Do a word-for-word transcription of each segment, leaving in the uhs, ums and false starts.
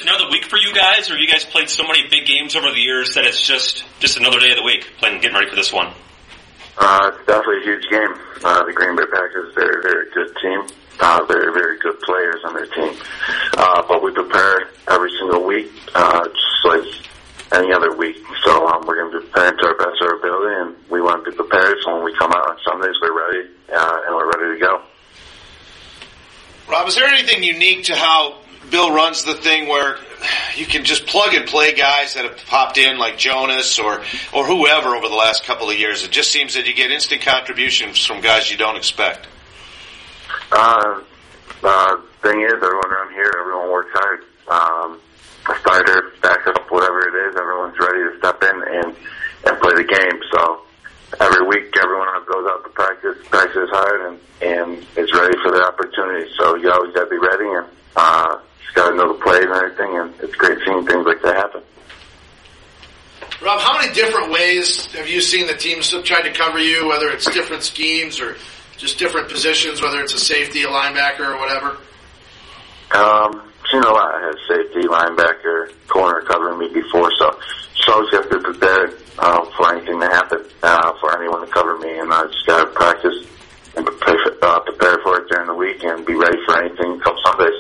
another week for you guys, or have you guys played so many big games over the years that it's just, just another day of the week, playing, getting ready for this one? Uh, it's definitely a huge game. Uh, the Green Bay Packers, they're a very good team. Uh, very, very good players on their team. Uh, but we prepare every single week, uh, just like any other week. So, um, we're going to be preparing to our best of our ability, and we want to be prepared so when we come out on Sundays, we're ready, uh, and we're ready to go. Rob, is there anything unique to how Bill runs the thing where you can just plug and play guys that have popped in like Jonas or, or whoever over the last couple of years? It just seems that you get instant contributions from guys you don't expect. Uh, uh, thing is, everyone around here, everyone works hard. Um, a starter, backup, whatever it is, everyone's ready to step in and, and play the game. So every week, everyone goes out to practice, practices hard, and, and is ready for the opportunity. So you always got to be ready, and uh, just got to know the plays and everything, and it's great seeing things like that happen. Rob, how many different ways have you seen the teams tried to cover you, whether it's different schemes or just different positions, whether it's a safety, a linebacker, or whatever? Um, seen a lot. I had safety, linebacker, corner covering me before, so just always have to be prepared uh, for anything to happen, uh, for anyone to cover me, and I just got to practice and prepare for, uh, prepare for it during the week and be ready for anything come Sundays.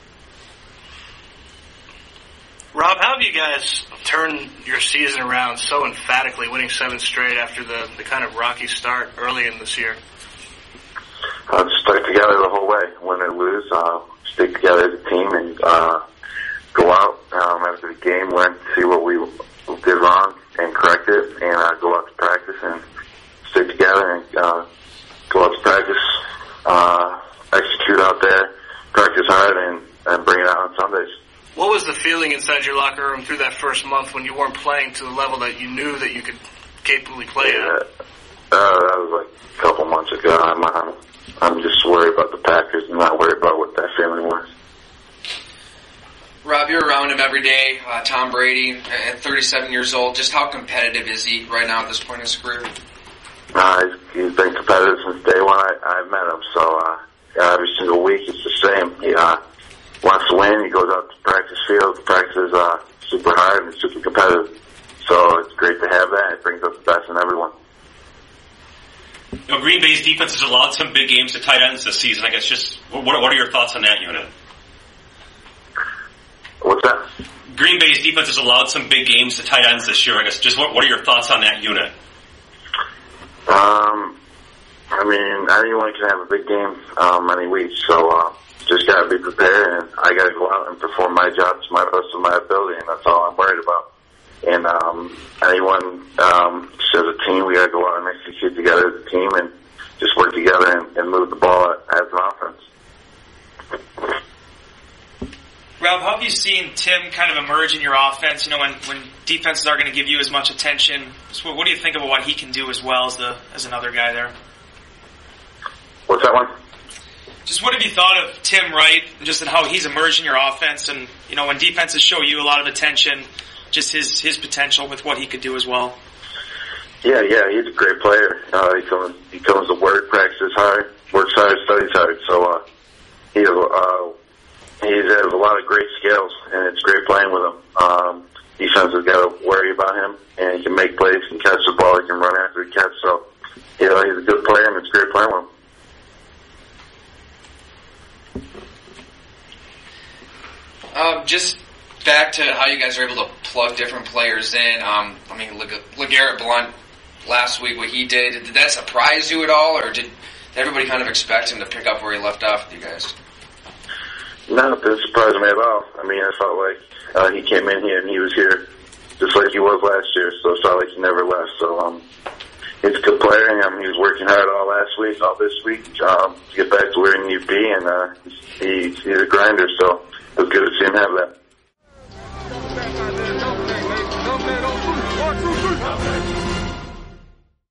Rob, how have you guys turned your season around so emphatically, winning seven straight after the, the kind of rocky start early in this year? Uh, just stick together the whole way, win or lose, uh, stick together as a team and uh, go out um, after the game, learn, see what we did wrong and correct it, and uh, go out to practice and stick together and uh, go out to practice, uh, execute out there, practice hard, and, and bring it out on Sundays. What was the feeling inside your locker room through that first month when you weren't playing to the level that you knew that you could capably play yeah. at? Uh, that was like a couple months ago. I'm, I'm, I'm just worried about the Packers and not worried about what that feeling was. Rob, you're around him every day. Uh, Tom Brady, at thirty-seven years old, just how competitive is he right now at this point in his career? Uh, he's, he's been competitive since day one I, I've met him. So uh, every single week it's the same. He uh, wants to win. He goes out to practice field, practices uh, super hard and super competitive. So it's great to have that. It brings out the best in everyone. You know, Green Bay's defense has allowed some big games to tight ends this season. I guess just what, what are your thoughts on that unit? What's that? Green Bay's defense has allowed some big games to tight ends this year. I guess just what, what are your thoughts on that unit? Um, I mean, anyone can have a big game um, any week, so uh, just got to be prepared, and I got to go out and perform my job to my best of my ability, and that's all I'm worried about. And um, anyone, um, just as a team, we got to go out and execute together as a team and just work together and, and move the ball as an offense. Rob, how have you seen Tim kind of emerge in your offense? You know, when, when defenses are going to give you as much attention, so what do you think about what he can do as well as the as another guy there? What's that one? Just what have you thought of Tim Wright, just in how he's emerged in your offense, and you know when defenses show you a lot of attention, just his his potential with what he could do as well. Yeah, yeah, he's a great player. Uh, he comes he comes to work, practices hard, works hard, studies hard. So uh, he uh, he has a lot of great skills, and it's great playing with him. Um, defense has got to worry about him, and he can make plays, can catch the ball, he can run after the catch. So you know he's a good player, and it's great playing with him. Um, just back to how you guys are able to plug different players in. Um, I mean, look at LeGarrette Blount last week, what he did. Did that surprise you at all, or did everybody kind of expect him to pick up where he left off with you guys? No, it didn't surprise me at all. I mean, I felt like uh, he came in here and he was here just like he was last year, so it felt like he never left. So um, he's a good player, and um, he was working hard all last week, all this week, um, to get back to where he needs to be, and uh, he, he's a grinder, so it was good to see him have that.